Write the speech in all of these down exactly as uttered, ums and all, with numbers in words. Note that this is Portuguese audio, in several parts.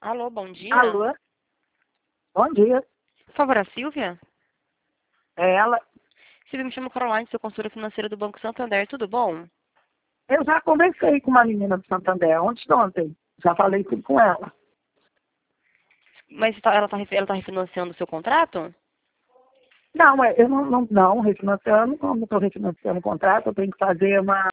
Alô, bom dia. Alô? Bom dia. Por favor, a Silvia? É ela. Silvia, me chamo Caroline, sou consultora financeira do Banco Santander, tudo bom? Eu já conversei com uma menina do Santander ontem de ontem. Já falei tudo com ela. Mas tá- ela está ela tá refinanciando o seu contrato? Não, é, eu não, não, não refinanciando, como estou refinanciando o contrato, eu tenho que fazer uma.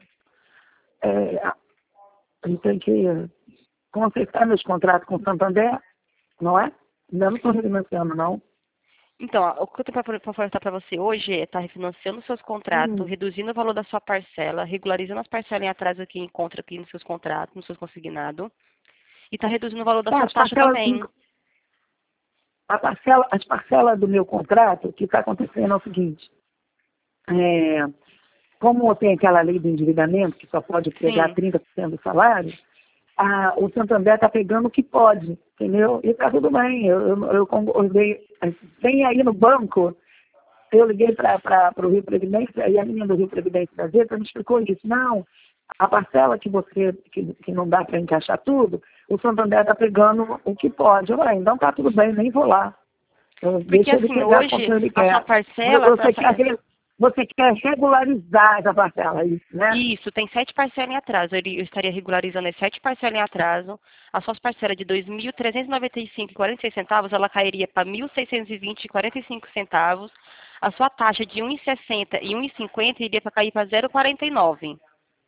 É, eu tenho que consertar meus contratos com o Santander, não é? Ainda não estou refinanciando, não. Então, ó, o que eu tenho para ofertar para você hoje é estar refinanciando os seus contratos, Hum, reduzindo o valor da sua parcela, regularizando as parcelas em atraso que encontra aqui nos seus contratos, nos seus consignados, e está reduzindo o valor da tá, sua as taxa parcelas, também. a parcela, as parcelas do meu contrato, o que está acontecendo é o seguinte. É, como tem aquela lei do endividamento, que só pode pegar Sim. trinta por cento do salário, a, o Santander está pegando o que pode, entendeu? E está tudo bem. Eu, eu, eu concordei. Tem aí no banco, eu liguei para o Rio Previdência, e a menina do Rio Previdência da Zeta me explicou isso. Não, a parcela que você, que, que não dá para encaixar tudo, o Santander está pegando o que pode. Eu falei, então está tudo bem, nem vou lá. Eu, Porque deixa ele assim, pegar hoje quanto ele a sua quer. parcela, pra Você sa- quer, re- você quer regularizar essa parcela, é isso, né? isso, tem sete parcelas em atraso. Ele- Eu estaria regularizando as sete parcelas em atraso. As suas parcelas de dois mil trezentos e noventa e cinco vírgula quarenta e seis centavos, ela cairia para mil seiscentos e vinte vírgula quarenta e cinco centavos. A sua taxa de um vírgula sessenta e um vírgula cinquenta iria para cair para zero vírgula quarenta e nove.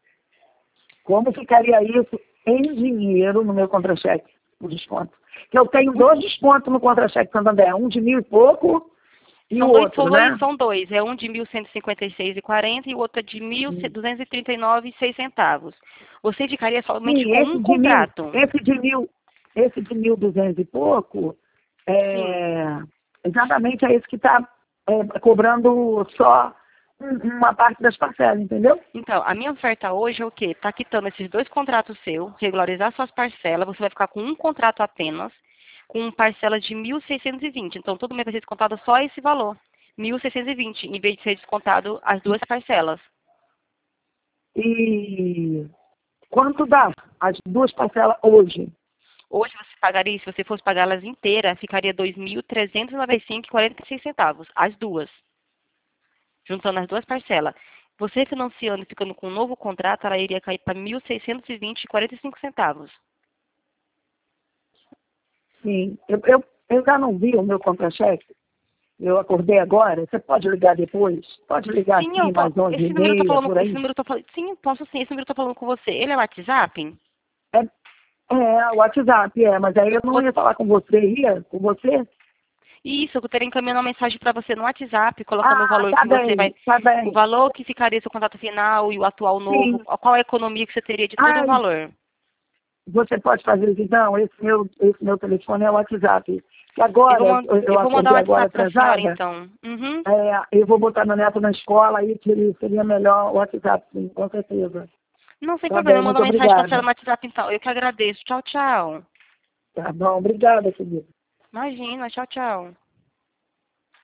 Como ficaria isso em dinheiro no meu contra-cheque, o desconto? Que eu tenho dois descontos no contra-cheque Santander, um de mil e pouco e o São dois, outro, são dois, né? são dois. É um de mil cento e cinquenta e seis vírgula quarenta e o outro é de mil duzentos e trinta e nove vírgula seis centavos. Você ficaria somente Sim, com esse um de mil, contrato. esse de mil, esse de mil duzentos e pouco, Sim. é, exatamente é esse que está cobrando só um- uma parte das parcelas, entendeu? Então, a minha oferta hoje é o quê? Tá quitando esses dois contratos seus, regularizar suas parcelas, você vai ficar com um contrato apenas, com parcela de mil seiscentos e vinte. Então, todo mês vai ser descontado só esse valor, mil seiscentos e vinte, em vez de ser descontado as duas parcelas. E quanto dá as duas parcelas hoje? Hoje você pagaria, se você fosse pagá-las inteiras, ficaria dois mil trezentos e noventa e cinco vírgula quarenta e seis centavos, as duas, juntando as duas parcelas. Você financiando e ficando com um novo contrato, ela iria cair para mil seiscentos e vinte vírgula quarenta e cinco centavos. Sim, eu, eu, eu já não vi o meu contra-cheque. Eu acordei agora. Você pode ligar depois? Pode ligar Sim, eu assim, po- mais onze esse e número eu tô meia, falando, por esse aí? número eu tô falando, sim, eu posso sim, esse número eu tô falando com você. Ele é WhatsApp? É, é, o WhatsApp, é, mas aí Eu eu não vou, ia falar com você, ia? Com você? isso, eu teria encaminhando uma mensagem para você no WhatsApp, colocando o Ah, valor tá que você bem, vai, tá o bem. valor que ficaria seu contrato final e o atual novo, Sim. qual a economia que você teria de todo o Ai, valor. você pode fazer isso, não, esse meu, esse meu telefone é o WhatsApp. Que Eu vou, agora, man- eu eu eu vou mandar o acordei agora WhatsApp para a senhora, atrasada, então. Uhum. é, eu vou botar meu neto na escola, aí seria, seria melhor o WhatsApp, sim, com certeza. Não, sem Tá problema, bem, eu mando muito uma mensagem para a senhora obrigada. no WhatsApp, então. Eu que agradeço. Tchau, tchau. Tá bom, obrigada, querida. Imagina, tchau, tchau.